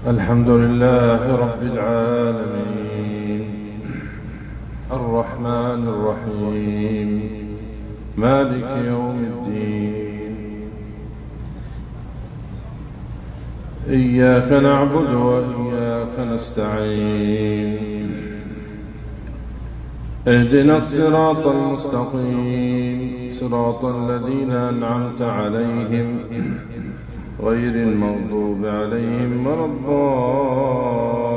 الحمد لله رب العالمين الرحمن الرحيم مالك يوم الدين إياك نعبد وإياك نستعين اهدنا الصراط المستقيم صراط الذين أنعمت عليهم غير المغضوب عليهم ولا الضالين